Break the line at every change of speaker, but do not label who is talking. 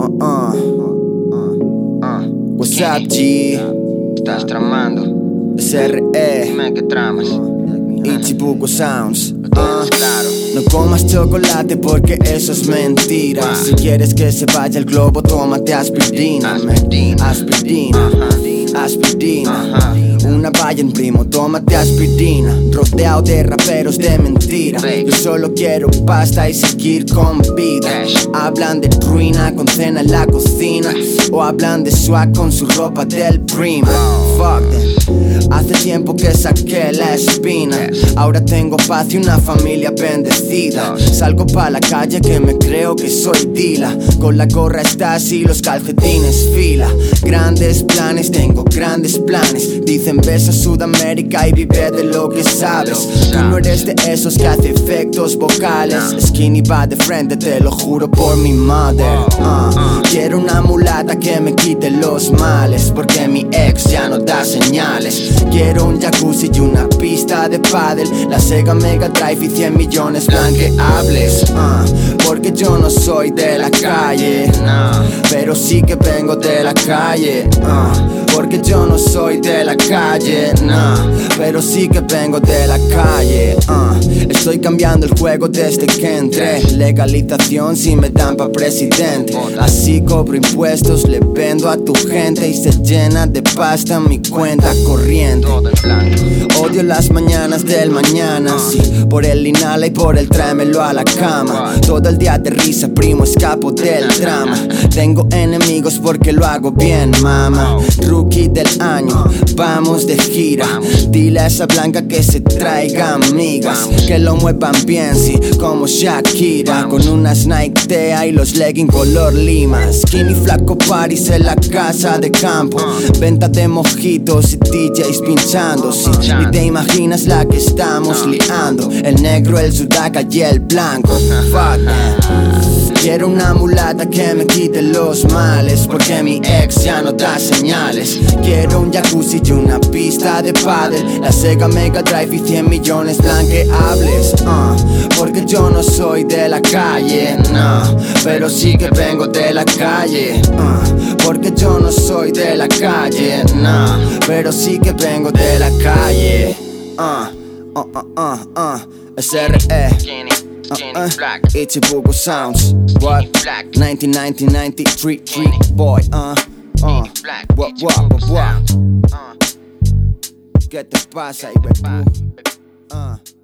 What's up, G?
Estás tramando.
SRE.
Dime qué tramas.
Ichibuko Sounds.
Claro.
No comas chocolate porque eso es mentira. Si quieres que se vaya el globo, tómate aspirina. Aspirina. Aspirina. Una valla en primo, tómate aspirina. Rodeado de raperos de mentira. Yo solo quiero pasta y seguir con vida. Hablan de ruina con cena en la cocina, o hablan de swag con su ropa del prima. Fuck them. Hace tiempo que saqué la espina. Ahora tengo paz y una familia bendecida. Salgo pa' la calle que me creo que soy Dila. Con la gorra estás y los calcetines fila. Grandes planes, tengo grandes planes. Dicen ves a Sudamérica y vive de lo que sabes. Tú no eres de esos que hace efectos vocales. Skinny va de frente, te lo juro por mi mother. Quiero una mulata que me quite los males, porque mi ex ya no da señales. Quiero un jacuzzi y una pista de pádel, la Sega Mega Drive y 100 millones blanqueables. Porque yo no soy de la calle, pero sí que vengo de la calle. Porque yo no soy de la calle, pero sí que vengo de la calle. Estoy cambiando el juego desde que entré. Legalización si me dan pa' presidente. Así cobro impuestos, le vendo a tu gente y se llena de pasta mi cuenta corriente. Odio las mañanas del mañana, sí, por el inhala y por el tráemelo a la cama. Todo el día de risa, primo, escapo del drama. Tengo enemigos porque lo hago bien, mama. Rookie del año, vamos de gira. Dile a esa blanca que se traiga amigas, que lo muevan bien, sí, como Shakira. Con unas Nike Tea y los leggings color lima. Skinny flaco parties en la casa de campo. Venta de mojitos y DJs pinchando, sí. Ni te imaginas la que estamos liando. El negro, el sudaca y el blanco. Fuck that. Quiero una mulata que me quite los males, porque mi ex ya no da señales. Quiero un jacuzzi y una pista de pádel, la Sega Mega Drive y 100 millones blanqueables. Porque yo no soy de la calle, pero sí que vengo de la calle. Porque yo no soy de la calle, pero sí que vengo de la calle. SRE. Ichibuko Sounds. What? 1993 boy. What? ¿Qué te pasa, Ibepu?